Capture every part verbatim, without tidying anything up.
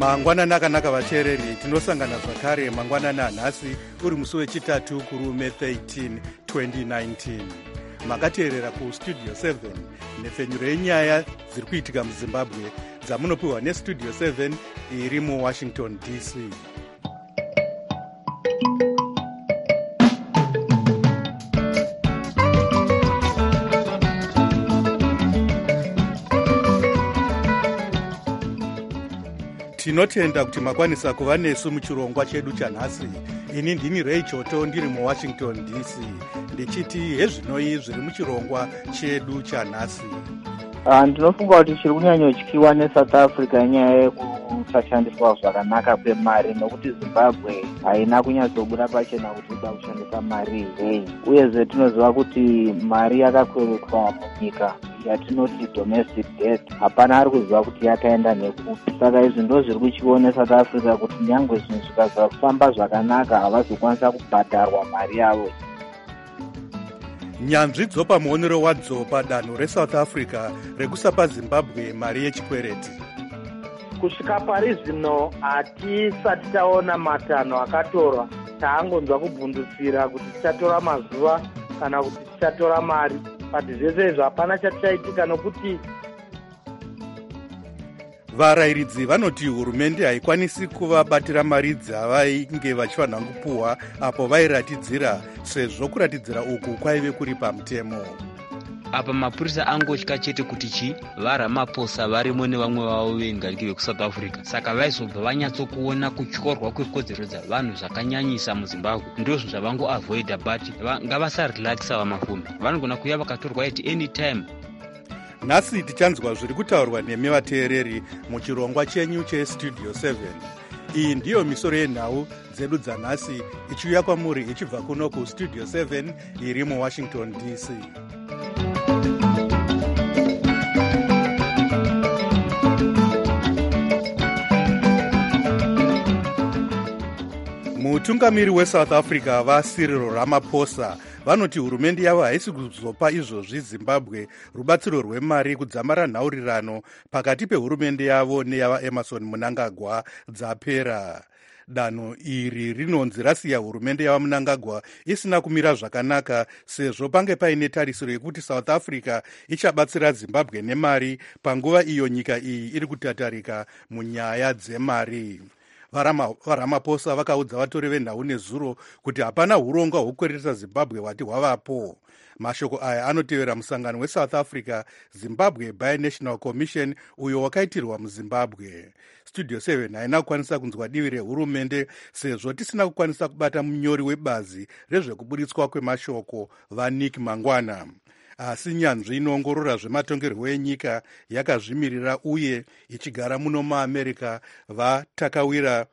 mangwanani akanaka vateereri, tinosangana zvakare mangwanani anhasi uri musi wechitatu kurume thirteen twenty nineteen. Makateerera kustudio seven nepfenyuro yenyaya dziri kuitika muzimbabwe dzamunopiwa nestudio seven iri muwashington D C. Tinotenda kuti makwanisa kuva nesu muchirongwa chedu chanhasi. Ini ndini Ray Choto ndiri muwashington D C ndichiti hezvinoi zviri muchirongwa chedu chanhasi. Uh, ndinofunga kuti chiri kunyanyotyiwa neSouth Africa nyaya yekusashandiswa zvakanaka kwemari, nokuti Zimbabwe haina kunyatsobuda pachena kuti ida kushandisa mari sei, uyezve tinoziva kuti mari yakakweretwa munyika yatinoti domestic debt hapana ari kuziva kuti yakaenda nekupi. Saka izvi ndo zviri kuchiwa neSouth Africa kuti nyangwe zvinhu zvikaza kufamba zvakanaka havazokwanisa kubhadharwa mari yavo. Nyanzvi dzopa muonero wadzo padanho reSouth Africa rekusapa Zimbabwe mari yechikwereti. Kusvika pari zvino hatisati taona matanho akatorwa. Taangonzwa kubvundutsira kuti tichatora mazuva kana kuti tichatora mari. But zvese izvo hapana chatichaitika, nokuti varayiridzi vanoti hurumende haikwanisi kuvabatira mari dzavainge vachifanira kupuwa apo vairatidzira, sezvo kuratidzira uku kwaive kuri pamutemo. Apa mapurisa angotya chete kuti chi vaRamaphosa varimo nevamwe vavo vengariki vekuSouth Africa, saka vaizobva vanyatsokuona kutyorwa kwekodzero dzavanhu zvakanyanyisa muZimbabwe. Ndozvo zvavangoavoida, but ngavasarelaxa vamafumi, vanogona kuuya vakatorwa at any time. Nhasi tichanzwa zviri kutaurwa nemi vateereri muchirongwa chenyu chestudio seven. Iyi ndiyo misoro yenhau dzedu dzanhasi ichiuya kwamuri ichibva kuno kustudio seven iri muwashington D C. Mutungamiri weSouth Africa vaCyril Ramaphosa vanoti hurumende yavo haisi kuzopa izvozvi Zimbabwe rubatsiro rwemari kudzamara nhaurirano pakati pehurumende yavo neyava Emmerson Mnangagwa dzapera. Danho iri rinonzi rasiya hurumende yava Mnangagwa isina kumira zvakanaka, sezvo pange paine tarisiro yekuti South Africa ichabatsira Zimbabwe nemari panguva iyo nyika iyi iri kutatarika munyaya dzemari. VaRamaphosa vakaudza vatori venhau nezuro kuti hapana urongwa hwokukweretesa Zimbabwe hwati hwavapo. Mashoko aya anotevera musangano weSouth Africa Zimbabwe Binational Commission uyo wakaitirwa muZimbabwe. Studio seven haina kukwanisa kunzwa divi rehurumende sezvo tisina kukwanisa kubata munyori webazi rezvekuburitswa kwemashoko vaNick Mangwana. Asi nyanzvi inoongorora zvematongerwo enyika yakazvimirira uye ichigara muno muAmerica vaTakawira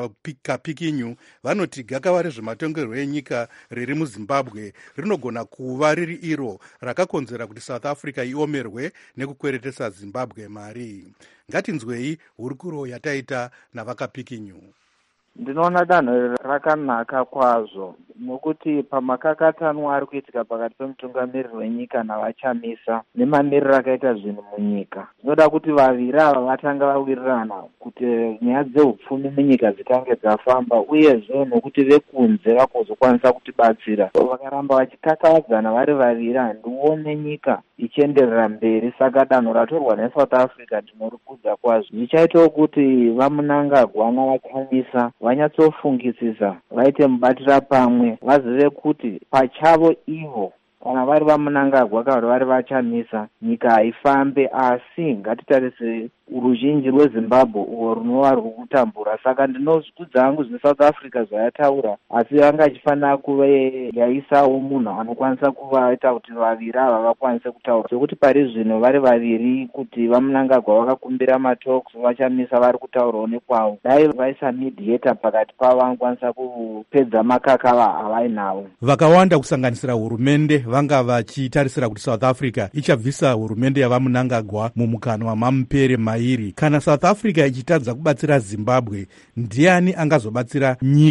Kapikinyu vanoti gakava rezvematongerwo enyika riri muZimbabwe rinogona kuva riri iro rakakonzera kuti South Africa iomerwe nekukweretesa Zimbabwe mari. Ngatinzwei hurukuro yataita navakapikinyu. Ndinoona danho rakanaka kwazvo, nokuti pamakakatanwa ari kuitika pakati pemutungamiriri wenyika navachamisa nemamiriro akaita zvinhu munyika, zvinoda kuti vaviri ava vatanga vawirirana kuti nyaya dzeupfumi munyika dzikange dzafamba, uyezve nokuti vekunze vakuzokwanisa kutibatsira. Vakaramba vachikakavadzana vari vaviri, handione nyika ichienderera mberi. Saka danho ratorwa neSouth Africa ndinorikudza kwazvo. Zvichaitawo kuti vaMnangagwa navachamisa vanyatsofungisisa, vaite mubatira pamwe, vazive kuti pachavo ivo kana vari vaMnangagwa kana vari vachamisa nyika haifambe. Asi ngatitarise ruzhinji rweZimbabwe uwo runova ruri kutambura. Saka ndinozvikudza hangu zvine South Africa zvayataura, asi vanga achifanira kuva yaisawo munhu anokwanisa kuvaita kuti vaviri ava vakwanise kutaura, zvekuti pari zvino vari vaviri kuti vaMnangagwa vakakumbira matalks, vachamisa vari kutaurawo nekwavo. Dai vaisa mediator pakati pavo vanokwanisa kupedza makaka avainavo. Vakawanda kusanganisira hurumende vanga vachitarisira kuti South Africa ichabvisa hurumende yavaMnangagwa mumukanwa mamupere mairi. Kana South Africa ichitadza kubatsira Zimbabwe, ndiani angazobatsira nyika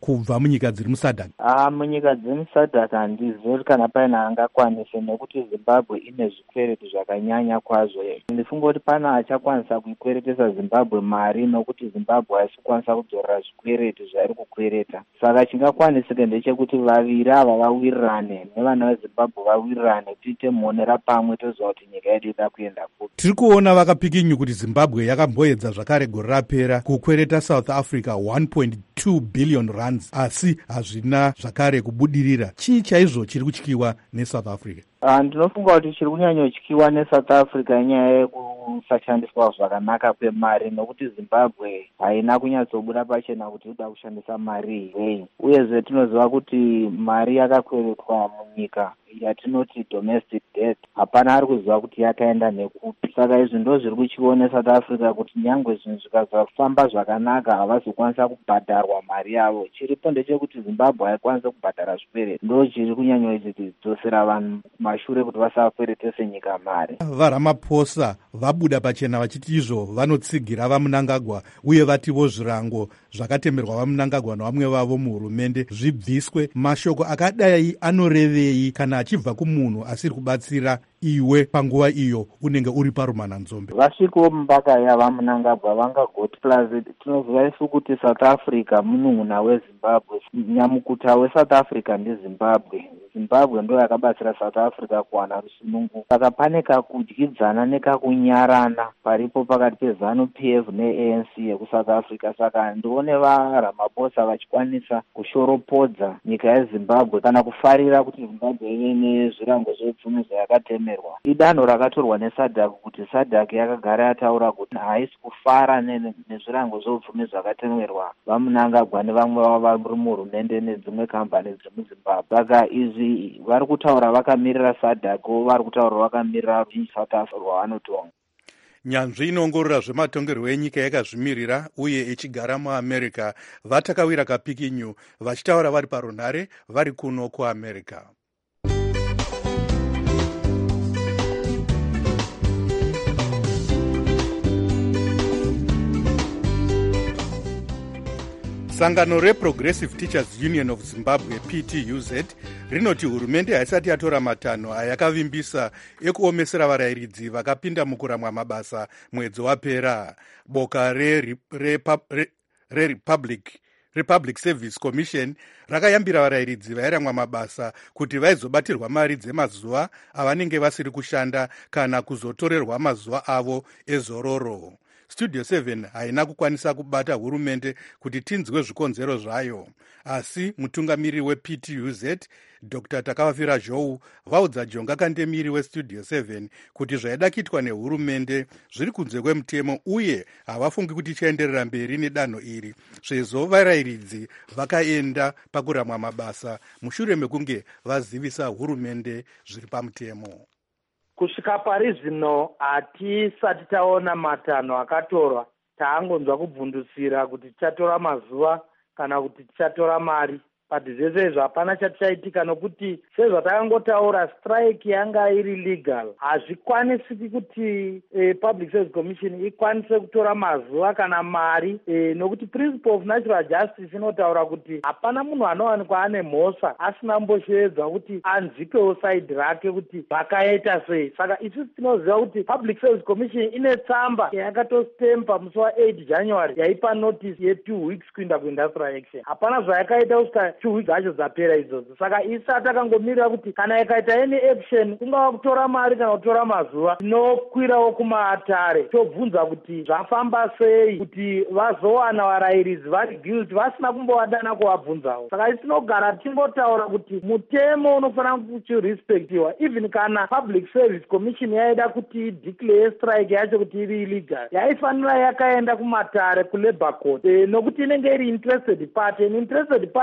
kubva munyika dziri musadhak? Ah, munyika dziri musadhak handizori kana paina angakwanise, nekuti Zimbabwe ine zvikwereti zvakanyanya kwazvo. Ndifunga kuti pana achakwanisa kuikweretesa Zimbabwe mari, nokuti Zimbabwe haisi kukwanisa kudzorera zvikwereti zvairi kukwereta. Saka chingakwanisika ndechekuti vaviri ava vawirirane, nevana veZimbabwe vawirirane, tiite muonera pamwe toziva kuti nyika yedu ida kuenda kupi. Tiri kuona vakapikinyu kuti Zimbabwe yakamboedza zvakare gore rapera kukwereta South Africa one point two billion rands, asi hazvina zvakare kubudirira. Chii chaizvo chiri kutyiwa neSouth Africa? Uh, ndinofunga kuti chiri kunyanyotyiwa neSouth Africa inyaya yekusashandiswa zvakanaka kwemari, nokuti Zimbabwe haina kunyatsobuda pachena kuti ida kushandisa mari hei. Uyezve tinoziva kuti mari yakakweretwa munyika yatinoti domestic debt, hapana ari kuziva kuti yakaenda nekupi. Saka izvi ndo zviri kutyiwa neSouth Africa kuti nyangwe zvinhu zvikasafamba zvakanaka havazokwanisa kubhadharwa mari yavo. Chiripo ndechekuti Zimbabwe haikwanisa kubhadhara zvikwereti, ndo chiri kunyanyosidzosera vanhu mashure kuti vasakweretese nyika mari. VaRamaphosa vabuda pachena vachiti izvo vanotsigira vaMnangagwa, uye vativo zvirango zvakatemerwa vaMnangagwa nevamwe vavo muhurumende zvibviswe. Mashoko akadai anorevei kana achibva kumunhu asiri kubatsira iwe panguva iyo unenge uri parumananzombe? Vasvikawo mumbaka yavaMnangagwa vangagoti plus tinoziva isu kuti South Africa munun'una weZimbabwe, nyamukuta weSouth Africa ndiZimbabwe. Zimbabwe ndo yakabatsira South Africa kuwana rusunungu. Saka pane kakudyidzana nekakunyarana paripo pakati peZANU P F neA N C yekuSouth Africa. Saka ndione vaRamaphosa vachikwanisa kushoropodza nyika yeZimbabwe kana kufarira kuti Zimbabwe ive nezvirango zveupfumi zvayakatemerwa. Idanho rakatorwa neSADC kuti SADC yakagara yataura kuti haisi kufara nezvirango zveupfumi zvakatemerwa vaMnangagwa nevamwe vavo vari muhurumende nedzimwe kambani dziri muZimbabwe. Saka izvi vari kutaura vakamirira SADC, vari kutaura vakamirira South Africa rwavanotonga. Nyanzvi inoongorora zvematongerwo enyika yakazvimirira uye ichigara muAmerica vatakawira kapikinyu vachitaura vari parunhare vari kuno kuAmerica. Sangano reProgressive Teachers Union of Zimbabwe P T U Z rinoti hurumende haisati yatora matanho ayakavimbisa ekuomesera varayiridzi vakapinda mukuramwa mabasa mwedzi wapera. Boka reRepublic re, re, Republic Service Commission rakayambira varayiridzi vairamwa mabasa kuti vaizobatirwa mari dzemazuva avanenge vasiri kushanda kana kuzotorerwa mazuva avo ezororo. Studio seven haina kukwanisa kubata hurumende kuti tinzwe zvikonzero zvayo, asi mutungamiriri weP T U Z Doctor Takavafira Zhou vaudza Jonga Kandemiri weStudio seven kuti zvaida kuitwa nehurumende zviri kunze kwemutemo uye havafungi kuti chaenderera mberi nedanho iri sezvo varayiridzi vakaenda pakuramwa mabasa mushure mekunge vazivisa hurumende zviri pamutemo. Kusvika pari zvino hatisati taona matanho akatorwa. Taangonzwa kubvundusira kuti tichatora mazuva kana kuti tichatora mari. Pati zvese izvo hapana chatichaitika, nokuti sezvatakangotaura strike yanga iri legal. Hazvikwanisiki kuti eh, Public Service Commission ikwanise kutora mazuva kana mari, eh, nokuti principle of natural justice inotaura kuti hapana munhu anowanikwa ane mhosva asina mbosheedzwa kuti anzipewo side rake kuti vakaita sei. Saka isusu tinoziva kuti Public Service Commission ine tsamba yakatostempa musi wa8 January yaipa notice ye2 weeks kuinda kuindustrial action. Hapana zvayakaita kusika two weeks acho dzapera idzodzo. Saka isati takangomirira kuti kana ikaita any action kungava kutora mari kana kutora mazuva, tinokwirawo kumaatare tobvunza kuti zvafamba sei kuti vazowana varayiridzi vari guilty vasina kumbovadana kuvabvunzawo. Saka tinogara tichingotaura kuti mutemo unofanira kuchirespektiwa, even kana Public Service Commission yaida kuti declare strike yacho kuti iri illegal, yaifanira yakaenda kumatare kuLabour Court, e, nokuti inenge iri interested party. An interested party hakwana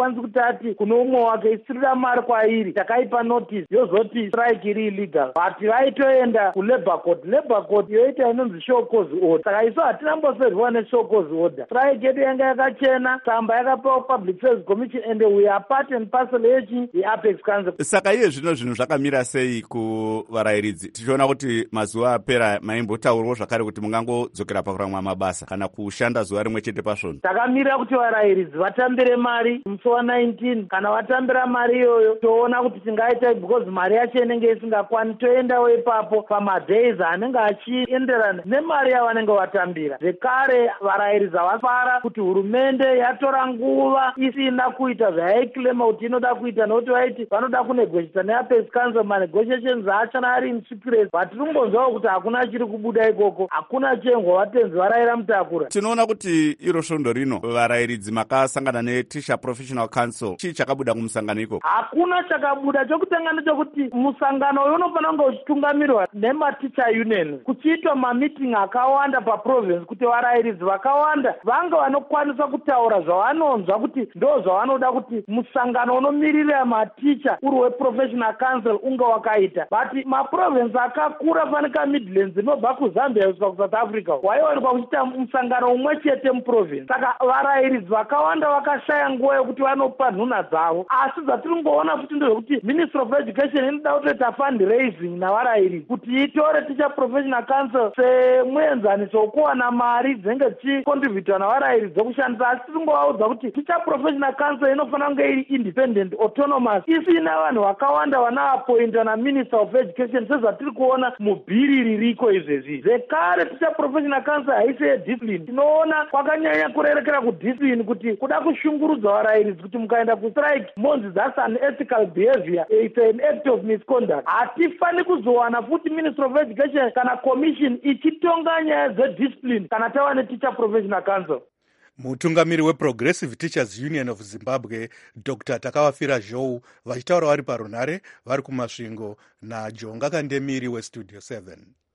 haakwanisi kuti ati kuno umwe wake isirira mari kwairi takaipa notice yozoti strike iri illegal but vaitoenda kulabour court. Labour court yoita inonzi show cause order. Saka isu hatina mboseriwa neshow cause order. Strike yedu yanga yakachena, tsamba yakapewa public service commission and we are part and parcel yechi yeapex council. Saka iye zvino zvinhu zvakamira sei kuvarayiridzi? Tichiona kuti mazuva apera maimbotaurwa zvakare kuti mungangodzokera pakuramwa mabasa kana kushanda zuva rimwe chete pasvona. Takamira kuti varayiridzi vatambire mari musi wa nineteen, kana vatambira mari iyoyo toona kuti tingaita because mari yacho inenge isingakwani, toendawo ipapo pamadays anenge achienderana nemari yavanenge vatambira. Zvekare varayiridzi havafara kuti hurumende yatora nguva isina kuita zvayaiklema kuti inoda kuita, nokuti vaiti vanoda kunegotiata neapex council. Manegotiations aachana ari in secret, but tiringonzwawo kuti hakuna chiri kubuda ikoko, hakuna chengo vatenzi varayira mutakura. Tinoona kuti iro svondo rino varayiridzi makasangana neteacher professional council, chii chakabuda kumusangano ikoko? Hakuna chakabuda. Chokutanga ndechekuti musangano uyu unofanira kunge uchitungamirirwa nematicha union, kuchiitwa mameeting akawanda paprovince kuti varayiridzi vakawanda vange vanokwanisa kutaura zvavanonzwa kuti ndo zvavanoda kuti musangano unomirira maticha uri weprofessional council unge wakaita. But maprovince akakura fanika midlands inobva kuzambia kusvika kusouth africa waiwanikwa kuchiita musangano umwe chete muprovince. Saka varayiridzi vakawanda vakashaya nguva yokuti vanopa nhuna dzavo. Asi zvatiringoona futi ndezvekuti ministry of education inoda kutoita fundraising navarayiridzi kuti itore teacher professional council semuenzaniso wokuwana mari dzinenge dzichicontributwa navarayiridzi dzokushandisa. Asi tiringovaudza kuti teacher professional council inofanira kunge iri independent autonomous isina vanhu vakawanda vanaapointa naminister of education sezvatiri kuona mubhiri ririko izvezvi. Zvekare teacher professional council haisi yediscipline. Tinoona kwakanyanya kurerekera kudiscipline kuti kuda kushungurudza varayiridzi kuti mukaenda kustrike monzi that's an ethical behavior, it's an act of misconduct. Hatifani kuzowana futi ministry of education kana commission ichitonga nyaya dzediscipline kana tava neteacher professional council. Mutungamiri weProgressive Teachers Union of Zimbabwe Doctor Takawafira Zhou vachitaura vari parunare vari kumasvingo naJonga Kandemiri weStudio seven.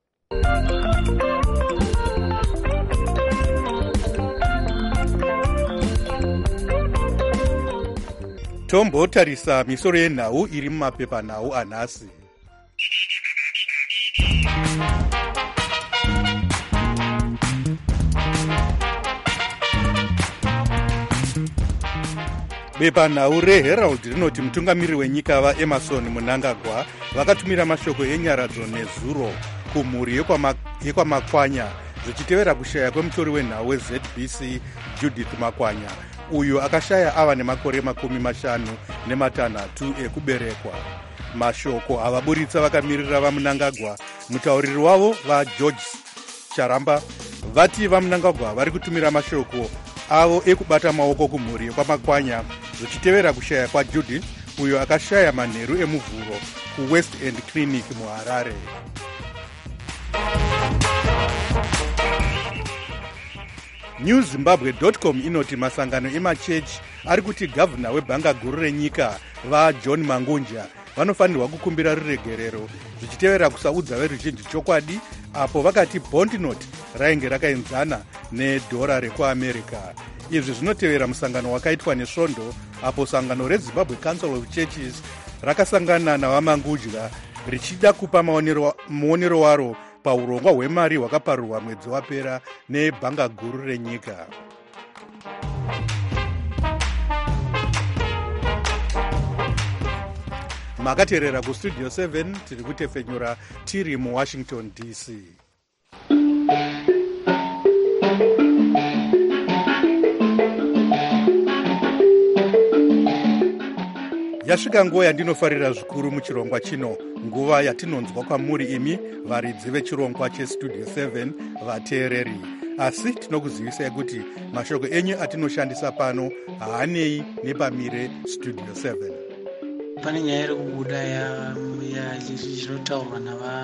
Tombotarisa misoro yenhau iri mumapepanhau anhasi. Bepanhau reHerald rinoti mutungamiri wenyika vaEmerson Mnangagwa vakatumira mashoko enyaradzo nezuro kumhuri yekwamakwanya zvichitevera kushaya kwemutori wenhau weZ B C Judith Makwanya, uyo akashaya ava nemakore makumi mashanu nematanhatu ekuberekwa. Mashoko avaburitsa vakamirira vaMnangagwa, mutauriri wavo vaGeorge Charamba vati vaMnangagwa vari kutumira mashoko avo ekubata maoko kumhuri yekwamakwanya zvichitevera kushaya kwaJudith, uyo akashaya manheru emuvhuro kuWest End Clinic muHarare. New Zimbabwe dot com inoti masangano emachechi ari kuti gavhuna webhanga guru renyika vaJohn Mangunja vanofanirwa kukumbira ruregerero zvichitevera kusaudza veruzhinji chokwadi apo vakati bond note rainge rakaenzana nedhora rekuamerica. Izvi zvinotevera musangano wakaitwa nesvondo apo sangano reZimbabwe Council of Churches rakasangana navaMangudya richida kupa muonero waro paurongwa hwemari hwakaparurwa mwedzi wapera nebhanga guru renyika. Makateerera kuStudio seven tiri kutefenyura tiri muWashington D C. Yasvika nguva yandinofarira zvikuru muchirongwa chino, nguva yatinonzwa kwamuri imi varidzi vechirongwa cheStudio seven vateereri. Asi tinokuzivisai kuti mashoko enyu atinoshandisa pano haanei nepamire Studio seven. Pane nyaya iri kubuda zvinotaurwa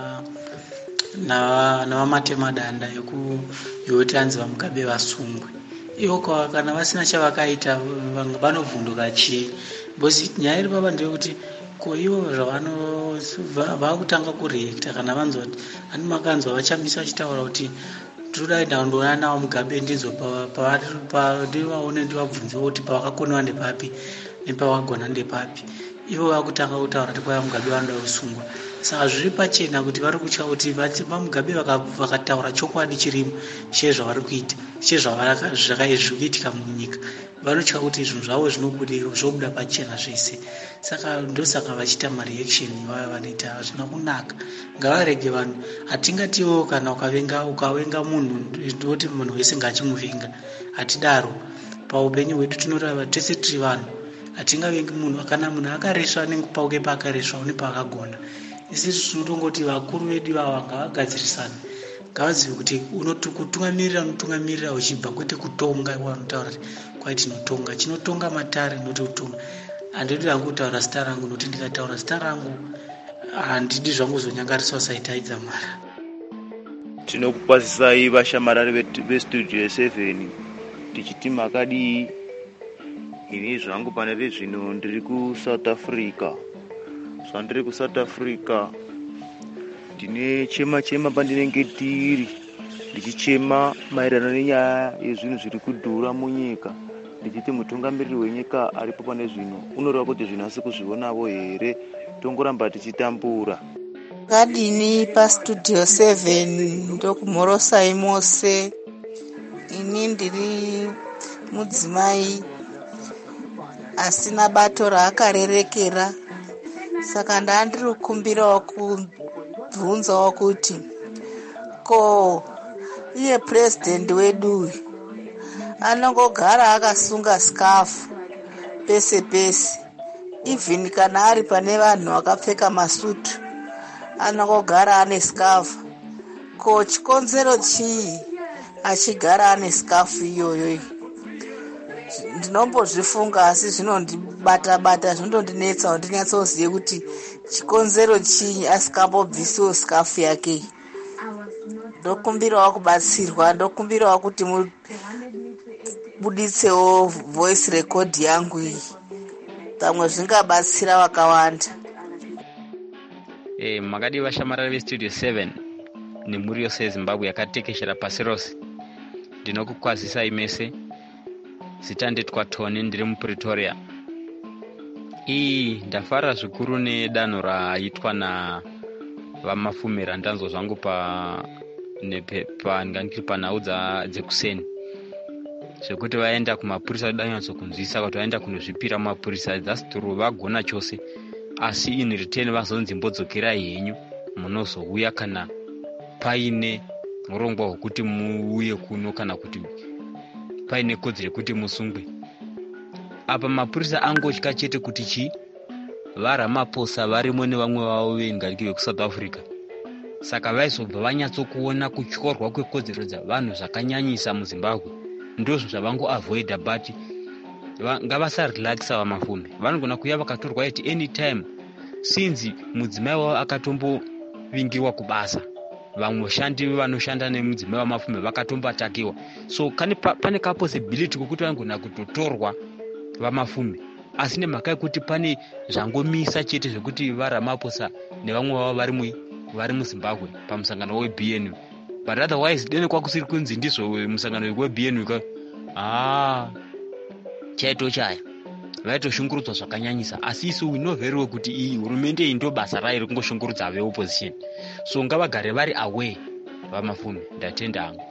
navamatemadanda yokuti hanzi vaMugabe vasungwe. Ivo kana vasina chavakaita vanovhunduka chii? Bosi nyaya iri papa ndeyekuti ko ivo zvavakutanga kureacta kana vanzwa kuti ani makanzwa vachamisa vachitaura kuti tiri kuda kundoona navo Mugabe ndizo ndivaone ndivabvunzewo kuti pavakakonewa ndepapi. nepawagona ndepapi. Ivo vakutanga kutaura kuti kwaya Mugabe vanoda kusungwa. Saka zviri pachena kuti vari kutya kuti vaMugabe vakataura chokwadi chirimo chezvavari kuita chezvakaizvikuitika munyika, vanotya kuti zvinhu zvavo zvinobuda pachena zvese. Saka ndosaka vachiita mareaction vaya vanoita hazvina kunaka. Ngavarege vanhu. Hatingatiwo kana ukavenga ukavenga munhu ndoti munhu wese ngachimuvenga. Hatidaro. Paupenyu hwedu tinorava tese tiri vanhu. Hatingavengi munhu. Kana munhu akareswa nekupauke paakareswa une paakagona. Isi tinotongoti vakuru vedu vava ngavagadzirisane. Ngavazive kuti kutungamirira unotungamirira uchibva kwete kutonga wanotaura kwai tinotonga. Chinotonga matare noti kutonga. Handidi hangu kutaura zita rangu noti ndikataura zita rangu handidi zvangu zonyangariswa saitaidza mara. Tinokukwazisai vashamarari vestudio seven tichiti makadii. Ini zvangu panere zvino ndiri kuSouth Africa. Zvandiri kuSouth Africa ndine chema chema pandinenge tiri ndichichema maererano nenyaya yezvinhu zviri kudhura munyika, ndichiti mutungamiriri wenyika aripo pane zvino unoreva kuti zvinasi kuzvionavo here, tongoramba tichitambura. Ngadini pastudio seven ndokumhorosai mose. Ini ndiri mudzimai asina bato raakarerekera, saka ndandiri kukumbirawo kubvunzawo kuti ko iye purezidendi wedu anongogara akasunga sikafu pese pese, even kana ari pane vanhu vakapfeka masutu anongogara ane sikafu. Ko chikonzero chii achigara ane sikafu iyoyo? Ndinombozvifunga asi zvinondibata bata, zvinondinetsa kuti ndinyatsozive kuti chikonzero chii asikambobvisiwo sikafu yake. Ndokumbirawo kubatsirwa, ndokumbirawo kuti mubuditsewo voice record yangu iyi, pamwe zvingabatsira vakawanda. Eh, makadi vashamarari vestudio seven nemhuri yose yeZimbabwe yakatekeshera pasi rose. Ndinokukwazisai mese. Zita nditwa Tony, ndiri muPretoria. Ii ndafara zvikuru nedanho raitwa na vamafumira ndanzo zvangu pa nepa ngandiri panhau dzekuseni zvekuti vaenda kumapurisa danyatsokunzwisa kuti vaenda kunozvipira mapurisa dzasituru vagona chose, asi in return vazonzi mbodzokerai henyu munozouya kana paine urongwa hwekuti muuye kuno kana kuti paine kodzero yekuti musungwe. Apa mapurisa angotya chete kuti chi vaRamaphosa varimo nevamwe vavo vengariki vekuSouth Africa. Saka vaizobva vanyatsokuona kutyorwa kwekodzero dzavanhu zvakanyanyisa muZimbabwe. Ndozvo zvavangoavoida, but ngavasarelaxa vamafume. Vanogona kuuya vakatorwa at any time since mudzimai wavo akatombovingiwa kubasa. Vamwe vashandi vanoshanda nemudzimai wamafume vakatombatakiwa. So kane pane ka possibility kokuti vangona kutotorwa vamafume. Asi nemhaka yekuti pane zvangomisa chete zvekuti vaRamaphosa nevamwe vavo vari mu vari muZimbabwe pamusangano weB N U. But otherwise dene kwakusiri kunzi ndizvo musangano weB N U ka ah chaito chaya vaitoshungurudzwa zvakanyanyisa. Asi isu we know very well kuti iyi hurumende iyi ndo basa rayo kungoshungurudza ve opposition. So ngavagare vari aware vamafume. Ndatenda hangu.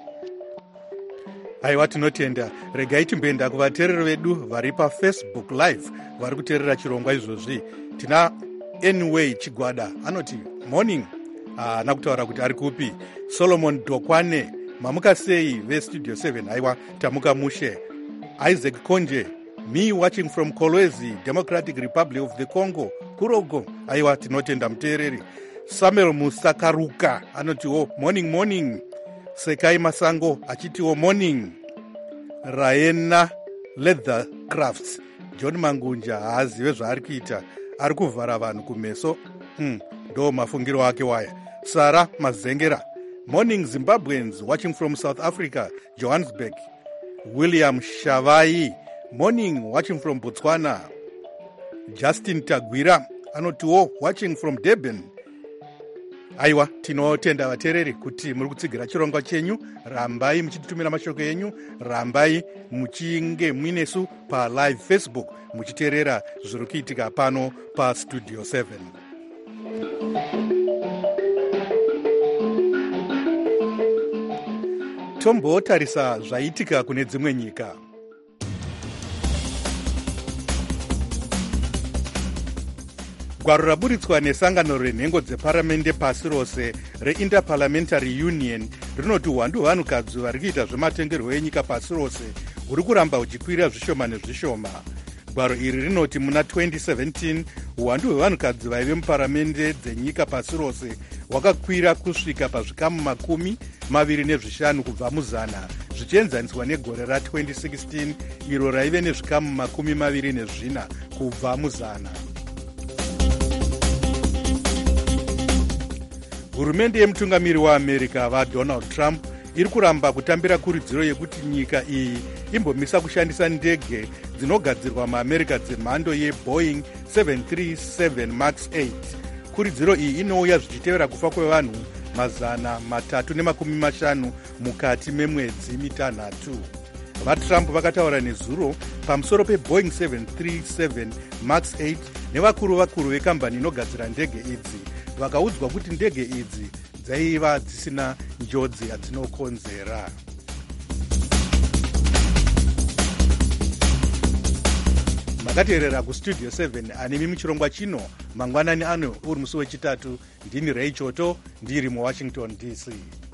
Aiwa, tinotenda. Regai timboenda kuvateereri vedu vari paFacebook live vari kuteerera chirongwa izvozvi. Tina Anyway Chigwada anoti morning, haana kutaura kuti ari kupi. Solomon Dokwane, mamuka sei vestudio seven? Aiwa, tamuka mushe. Isaac Konje, me watching from Kolwezi, Democratic Republic of the Congo, Kurogo. Aiwa, tinotenda muteereri. Samuel Musakaruka anotiwo morning morning. Sekai Masango achitiwo morning. Raena Leather Crafts, John Mangunja haazive zvaari kuita, ari kuvhara vanhu kumeso. Hmm, ndo mafungiro ake waya. Sara Mazengera, morning Zimbabweans watching from South Africa, Johannesburg. William Shavai, morning watching from Botswana. Justin Tagwira anotiwo watching from Durban. aiwa tinotenda vateereri kuti muri kutsigira chirongwa chenyu. Rambai muchititumira mashoko enyu, rambai muchinge muinesu palive Facebook muchiteerera zviri kuitika pano pastudio seven. Tombotarisa zvaitika kune dzimwe nyika. Gwaro raburitswa nesangano renhengo dzeparamende pasi rose reinterparliamentary union rinoti uwandu hwevanhukadzi vari kuita zvematongerwo enyika pasi rose huri kuramba huchikwira zvishoma nezvishoma. Gwaro iri rinoti muna twenty seventeen uwandu hwevanhukadzi vaive muparamende dzenyika pasi rose hwakakwira kusvika pazvikamu makumi maviri nezvishanu kubva muzana, zvichienzaniswa negore ra20 sixteen iro raive nezvikamu makumi maviri nezvina kubva muzana. Hurumende yemutungamiri waAmerica vaDonald Trump iri kuramba kutambira kuridziro yekuti nyika iyi imbomisa kushandisa ndege dzinogadzirwa muAmerica dzemhando yeBoeing seven thirty-seven max eight. Kuridziro iyi inouya zvichitevera kufa kwevanhu mazana matatu nemakumi mashanu mukati memwedzi mitanhatu. VaTrump vakataura nezuro pamusoro peBoeing seven thirty-seven max eight nevakuru vakuru vekambani inogadzira ndege idzi, vakaudzwa kuti ndege idzi dzaiva dzisina njodzi yadzinokonzera. Makateerera kustudio seven anemi muchirongwa chino mangwanani ano uri musi wechitatu. Ndini Ray Choto ndiri muWashington D C.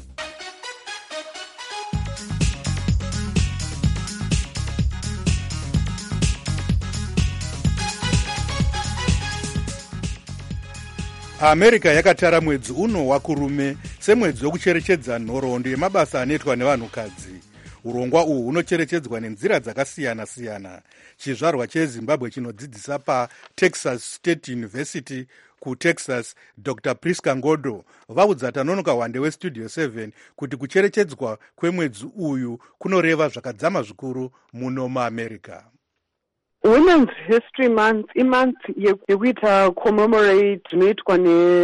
America yakatara mwedzi uno wakurume semwedzi wekucherechedza nhoroondo yemabasa anoitwa nevanhukadzi. Urongwa uhu hunocherechedzwa nenzira dzakasiyana-siyana. Chizvarwa cheZimbabwe chinodzidzisa paTexas State University kuTexas, Doctor Priska Ngodo vaudza Tanonoka Wande weStudio seven kuti kucherechedzwa kwemwedzi uyu kunoreva zvakadzama zvikuru muno muAmerica. Women's History Month imonth yekuita commemorate zvinoitwa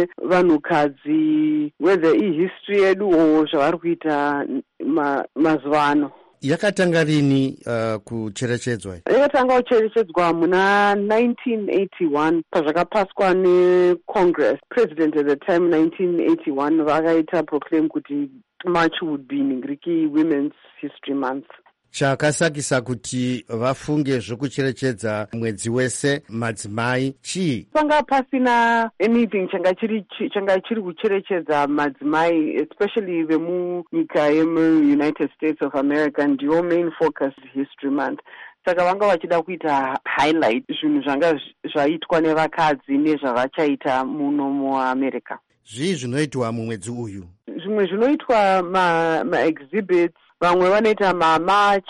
nevanhukadzi, whether ihistory yedu o zvavari kuita mazuva ano. Yakatanga rini uh, kucherechedzwa? Yakatanga kucherechedzwa muna nineteen eighty-one pazvakapaswa neCongress. President at the time nineteen eighty-one vakaita proclaim kuti March would be Ngiriki Women's History Month. Chakasakisa kuti vafunge zvokucherechedza mwedzi wese madzimai chii? Panga pasina anything changa chiri changa chiri kucherechedza madzimai, especially vemunyika yemuUnited States of America, ndiyo main focus History Month. Saka vanga vachida kuita highlight zvinhu zvanga zvaitwa nevakadzi nezvavachaita muno muAmerica. Zvii zvinoitwa mumwedzi uyu? Zvimwe zvinoitwa ma, ma exhibits, vamwe vanoita ma-march,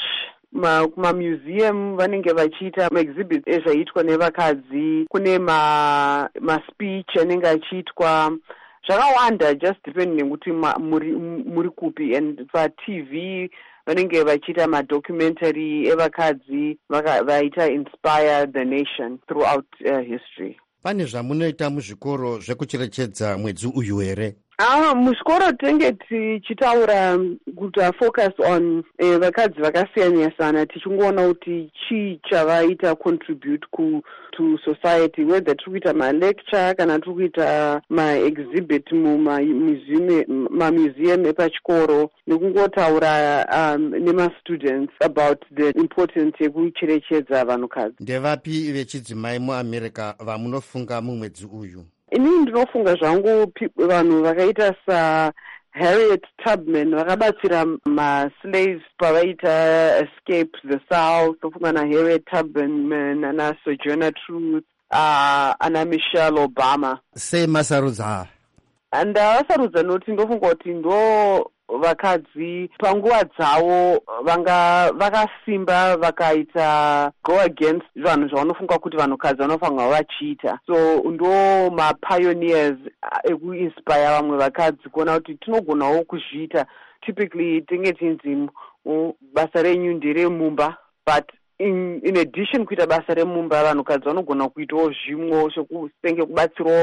kumamuseum vanenge vachiita ma-exhibits ezvaitwa nevakadzi, kune ma-speech anenge achiitwa, zvakawanda just depending nekuti muri, muri kupi. And pa-T V vanenge vachiita ma-documentary evakadzi vaita inspire the nation throughout uh, history. Pane zvamunoita muzvikoro zvekucherechedza mwedzi uyu here? Ah, muzvikoro tinenge tichitaura kuti focus on eh, vakadzi vakasiyana-siyana, tichingoona kuti chii chavaita contribute ku to society, whether tiri kuita ma-lecture kana tiri kuita ma-exhibit mumamuseum ma epachikoro, nekungotaura um, nema-students about the importance yekucherechedza vanhukadzi. Ndevapi vechidzimai muAmerica vamunofunga mumwedzi uyu? Inini ndinofunga zvangu vanhu vakaita saHarriet Tubman vakabatsira ma-slaves pavaita escape the South. Tofunga naHarriet Tubman, nana Sojourner Truth, uh, ana Michelle Obama. Sei masarudza? And vasarudza noti ndofunga kuti ndo vakadzi panguva dzavo vanga vakasimba vakaita go against vanhu zvavanofunga kuti vanhukadzi vanofanirwa vachiita. So ndo ma-pioneers ekuinspire vamwe vakadzi kuona kuti tinogonawo kuzviita. Typically tinge tinzi basa renyu nderemumba, but in, in addition kuita basa remumba vanhukadzi vanogona kuitawo zvimwe senge kubatsirawo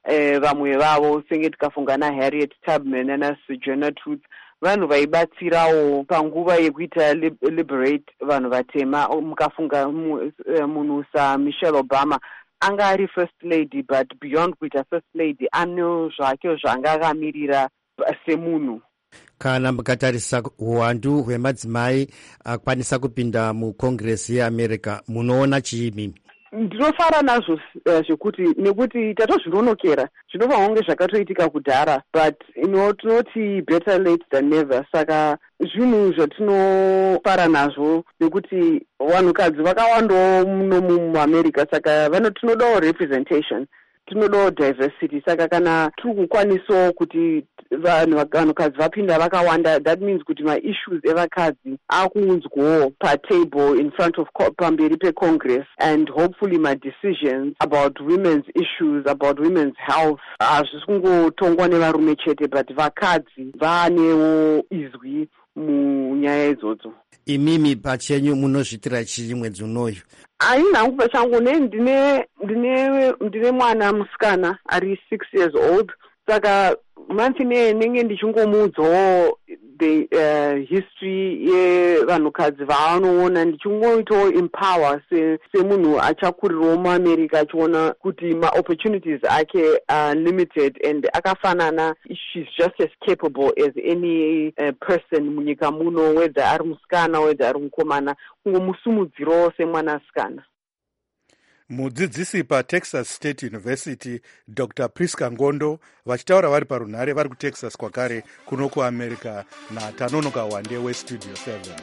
eh, vamwe vavo senge tikafunga naHarriet Tubman naSojourner Truth, vanhu vaibatsirawo panguva yekuita liberate vanhu vatema. Mukafunga munhu saMichelle Obama anga ari first lady, but beyond kuita first lady ano zvake zvanga akamirira semunhu. Kana mukatarisa uwandu hwemadzimai akwanisa kupinda mukongresi yeAmerica, munoona chiimi? Ndinofara nazvo zvekuti nekuti tatozvinonokera zvinobva honge zvakatoitika kudhara, but ino tinoti better late than never. Saka zvinhu zvatinofara nazvo nekuti vanhukadzi vakawandawo muno muAmerica, saka vano tinodawo representation, tinodawo diversity. Saka kana tiri kukwanisawo kuti vanhukadzi vapinda vakawanda, that means kuti maissues evakadzi akuunzwawo patable in front of pamberi pecongress, and hopefully my decisions about women's issues, about women's health hazvisi kungotongwa nevarume chete, but vakadzi vaanewo izwi munyaya idzodzo. Imimi pachenyu munozvitira chii mwedzi unoyu? Ai nangu pachangu ne ndine ndine ndine mwana musikana ari six years old, saka manthi ne nenge ndichingomudzawo the uh, history yevanhukadzi vaanoona, ndichingoitawo empower se semunhu achakurirawo muAmerica achiona kuti ma-opportunities ake are limited and akafanana, she's just as capable as any uh, person munyika muno, whether ari musikana whether ari mukomana, kungomusumudzirawo semwana asikana. Mudzidzisi paTexas State University Doctor Priska Ngondo vachitaura vari parunhare vari kuTexas kwakare kuno kuAmerica naTanonoka Wande weStudio seven.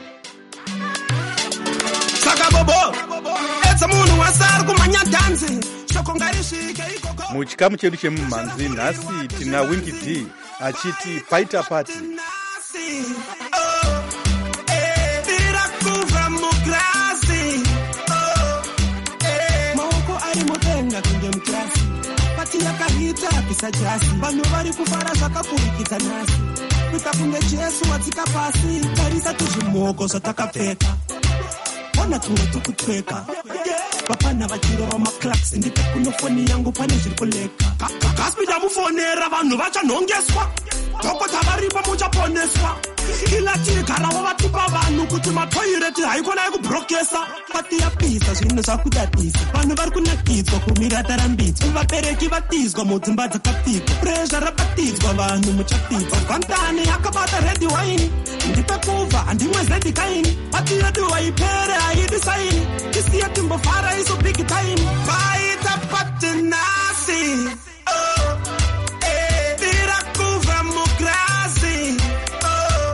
Muchikamu chedu chemumhanzi nhasi tina Winky D achiti Paita Party. Pati yakahita pisa jasi, vanhu vari kufara zvakapurikidza nhasi. Kuita kunge Jesu wadzika pasi, tarisa tuzvimoko zvatakapfeka. Ona tumwe tukutweka. Vapana vachirova maclacks, ndipe kuno foni yangu pane zviri kuleka. Gaspi ndamufonera vanhu vachanhongeswa. Dhokota varipo muchaponeswa. Kila chigarawo vatipa vanhu kuti matoireti haikona yekubrokesa. Pati yapisa zvinhu zvakudadisa, vanhu vari kunakidzwa kumira tarambidzwa, vabereki vatizwa mudzimba dzakapfigwa, pressure rabatidzwa vanhu muchapidza. Vantani akabata red wine, ndipe kuva handimwe zedi kaini, pati yedu waipere haidi saini, tisiye timbofara iso big time. Paita pati nasi, oh, eh, tira kuva mugrasi, oh,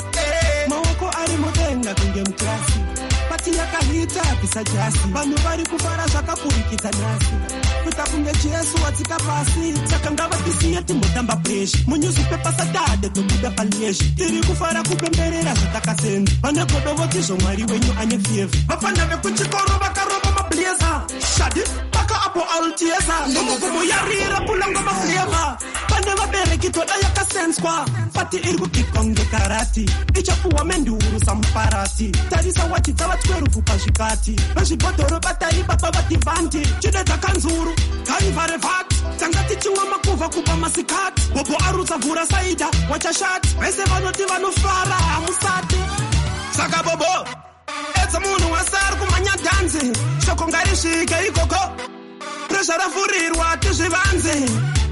eh, maoko ari mudenga kunge mkrasi. Pati yakahita pisa jasi, vanhu vari kufara zvakapurikidza nhasi. Kuita kunge Jesu wadzika pasi, saka ngavatisiye timbotamba bresha. Munyuzipepa Saturday tobuda palesha, tiri kufara kupemberera zvatakasenza. Vane godo votizvo Mwari wenyu ane fevha. Vapana vekuchikoro vakarova mableza, shadi paka apo altieza, ngomugomo yarira pulanga mafleva. Pane vabereki toda yakasenswa, pati iri kukikwa ngekarati, ichapuwa menduru samuparati. Tarisa wachidza vatwerufu pazvikati, vezvibhodhoro batari baba vativanti, chide dzakanzuru karivhare vati, tanga tichimwa makuva kupa masikati. Bobo arutsa vhura saida wachashati, vese vanoti vanofara hamusati. Saka bobo edza munhu wese ari kumhanya dhanzi, shoko ngarisvike ikoko, presha rafurirwa tizvivanze.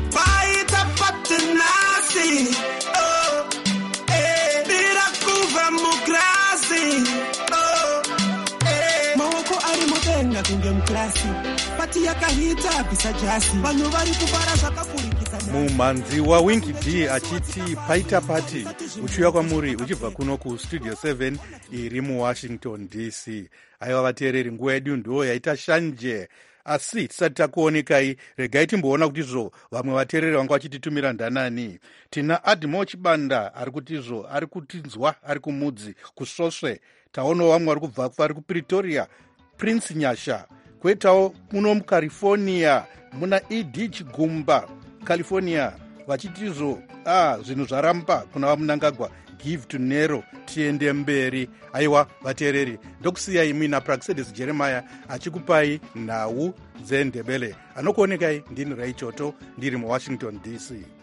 Paita pati nasi, oh, eh, tira kuva mugrasi, oh, eh, maoko ari mudenga kunge mklasi. Pati yakahita pisa jasi, vanhu vari kufara zvakapurikidza. Mumhanzi waWinky D achiti Paita Party uchiuya kwamuri uchibva kuno kuStudio seven iri muWashington D C. Aiwa vateereri, nguva yedu ndo yaita shanje, asi tisati takuonekai regai timboona kutizvo vamwe vateereri vangu vachititumira ndanani. Tina Admo Chibanda ari kutizvo ari kutinzwa ari kumudzi kuSvosve. Taonawo vamwe vari kubva vari kuPretoria, Prince Nyasha. Kwetawo muno muCalifornia muna Ed Chigumba California vachitizvo ah zvinhu zvaramba kuna vamunangagwa give to nero tiende mberi. Aiwa vateereri, ndokusiyai muina Praxedis Jeremiah achikupai nhau dzendebele. Anokuonekai ndini Rai Choto ndiri muWashington D C.